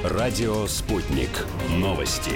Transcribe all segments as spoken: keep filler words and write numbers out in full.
Радио «Спутник». Новости.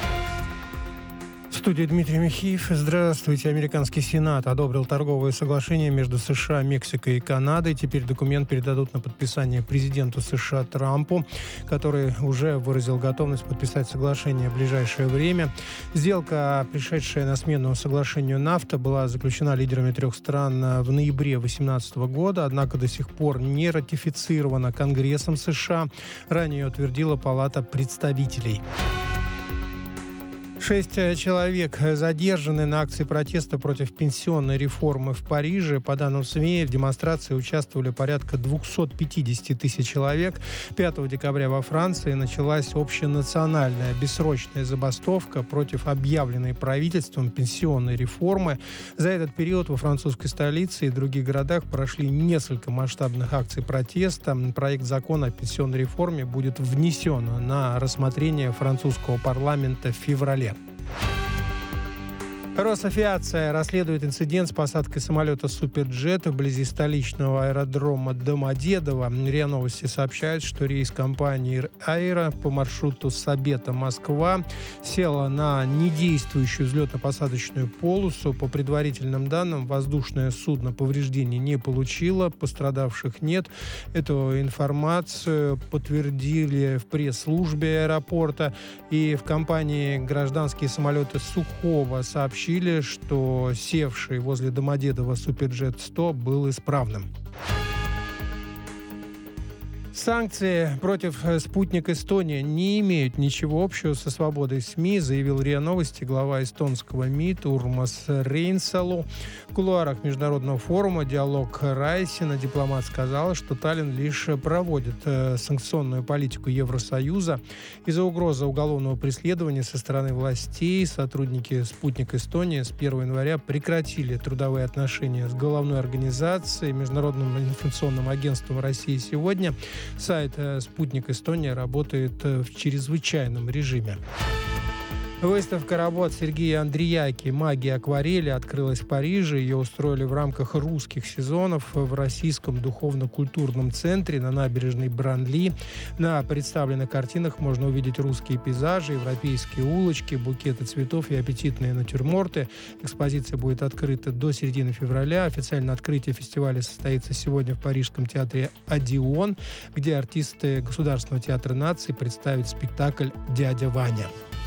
В студии Дмитрий Михеев. Здравствуйте. Американский Сенат одобрил торговое соглашение между США, Мексикой и Канадой. Теперь документ передадут на подписание президенту США Трампу, который уже выразил готовность подписать соглашение в ближайшее время. Сделка, пришедшая на смену соглашению нафта, была заключена лидерами трех стран в ноябре две тысячи восемнадцатого года, однако до сих пор не ратифицирована Конгрессом США. Ранее ее утвердила Палата представителей. Шесть человек задержаны на акции протеста против пенсионной реформы в Париже. По данным СМИ, в демонстрации участвовали порядка двести пятьдесят тысяч человек. пятого декабря во Франции началась общенациональная бессрочная забастовка против объявленной правительством пенсионной реформы. За этот период во французской столице и других городах прошли несколько масштабных акций протеста. Проект закона о пенсионной реформе будет внесен на рассмотрение французского парламента в феврале. Росавиация расследует инцидент с посадкой самолета «Суперджет» вблизи столичного аэродрома Домодедово. РИА Новости сообщают, что рейс компании «Аэро» по маршруту Сабета-Москва села на недействующую взлетно-посадочную полосу. По предварительным данным, воздушное судно повреждений не получило, пострадавших нет. Эту информацию подтвердили в пресс-службе аэропорта. И в компании «Гражданские самолеты Сухого» сообщили, что севший возле Домодедово Суперджет сто был исправным. Санкции против «Спутник Эстония» не имеют ничего общего со свободой СМИ, заявил РИА Новости глава эстонского МИД Урмас Рейнсалу. В кулуарах международного форума «Диалог Райсина» дипломат сказал, что Таллин лишь проводит э, санкционную политику Евросоюза. Из-за угрозы уголовного преследования со стороны властей сотрудники «Спутник Эстония» с первого января прекратили трудовые отношения с головной организацией Международным информационным агентством России сегодня. Сайт «Спутник Эстония» работает в чрезвычайном режиме. Выставка работ Сергея Андреяки «Магия акварели» открылась в Париже. Ее устроили в рамках русских сезонов в Российском духовно-культурном центре на набережной Бранли. На представленных картинах можно увидеть русские пейзажи, европейские улочки, букеты цветов и аппетитные натюрморты. Экспозиция будет открыта до середины февраля. Официальное открытие фестиваля состоится сегодня в Парижском театре «Одеон», где артисты Государственного театра наций представят спектакль «Дядя Ваня».